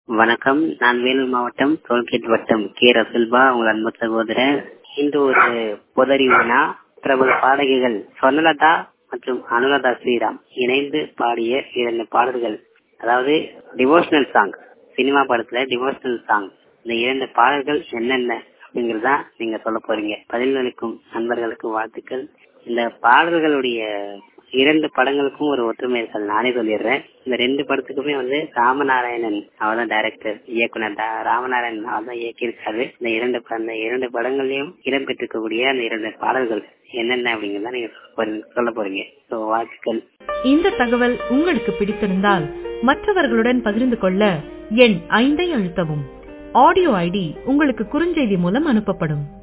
வணக்கம். நான் வேலூர் மாவட்டம் டோல்கேட் வட்டம் கே ரசுல்பா, உங்கள் அன்பு சகோதரர். இன்று ஒரு பொதறிவுனா பிரபல பாடகிகள் சொர்ணலதா மற்றும் அனுராதா ஸ்ரீராம் இணைந்து பாடிய 2 பாடல்கள், அதாவது டிவோஷனல் சாங், சினிமா படத்துல டிவோஷனல் சாங், இந்த 2 பாடல்கள் என்னென்ன அப்படிங்கறதா நீங்க சொல்ல போறீங்க. பதிலளிக்கும் நண்பர்களுக்கு வாழ்த்துக்கள். இந்த பாடல்களுடைய 2 படங்களுக்கும் ஒரு ஒற்றுமை இருக்கல் நானே சொல்லிடுறேன். இந்த 2 படத்துக்குமே ராமநாராயணன் அவர் தான் டைரக்டர், இயக்குனர். ராமநாராயணன் அவர் தான் இயக்கியிருக்காரு. இந்த 2 படங்கள்லயும் இடம்பெற்றிருக்கக்கூடிய அந்த 2 பாடல்கள் என்னென்ன அப்படிங்கறத நீங்க சொல்ல போறீங்க. வாழ்த்துக்கள். இந்த தகவல் உங்களுக்கு பிடித்திருந்தால் மற்றவர்களுடன் பகிர்ந்து கொள்ள எண் 5 அழுத்தவும். ஆடியோ ஐடி உங்களுக்கு குறுஞ்செய்தி மூலம் அனுப்பப்படும்.